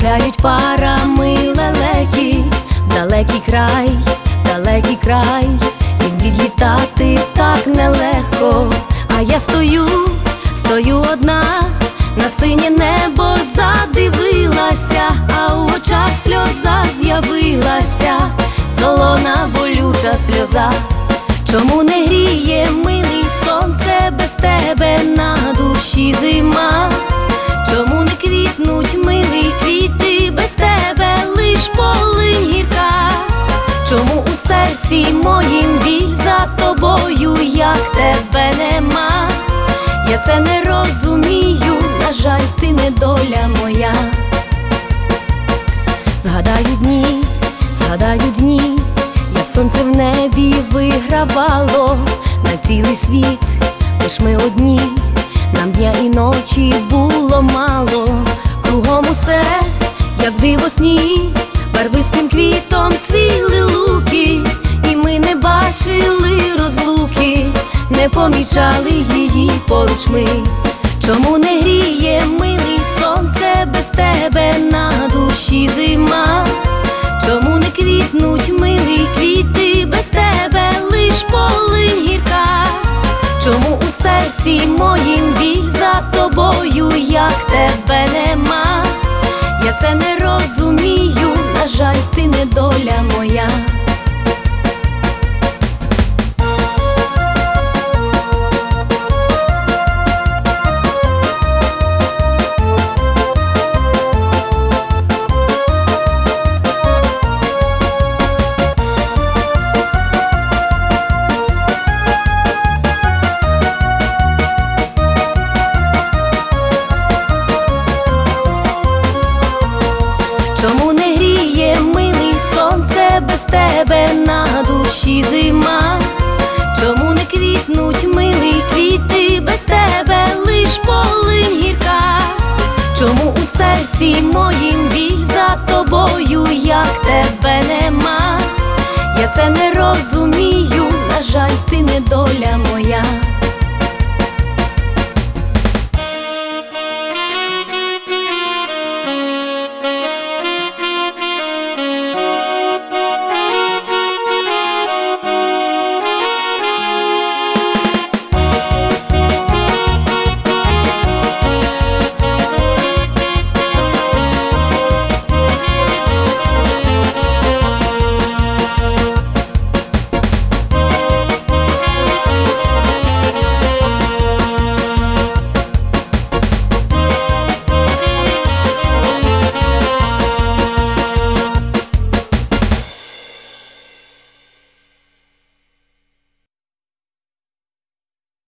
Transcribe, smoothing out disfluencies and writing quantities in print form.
кружляють парами лелеки, далекий край, їм відлітати так нелегко. А я стою одна, на синє небо задивилася, а у очах сльоза з'явилася, солона болюча сльоза. Чому не гріє, милий, сонце без тебе, на душі зима? Чому не квітнуть, милий, квіти без тебе, лиш полинь гірка? Чому у серці моїм біль за тобою, як тебе нема? Я це не розумію, на жаль, ти не доля моя. Згадаю дні, як сонце в небі вигравало на цілий світ, лиш ми одні, нам дня і ночі було мало. Кругом усе, як в дивосні, барвистим квітом цвіли луки, і ми не бачили розлуки, не помічали її поруч ми. Чому не гріє, милий, сонце без тебе, на душі зима? Чому не квітнуть, милий, квіти без тебе, лиш полинь гірка? Чому у серці моїм біль за тобою, як тебе нема? Я це не розумію, на жаль, ти не доля моя. Чому не гріє, милий, сонце без тебе, на душі зима? Чому не квітнуть, милий, квіти без тебе, лиш полинь гірка? Чому у серці моїм біль за тобою, як тебе нема? Я це не розумію, на жаль, ти не доля моя.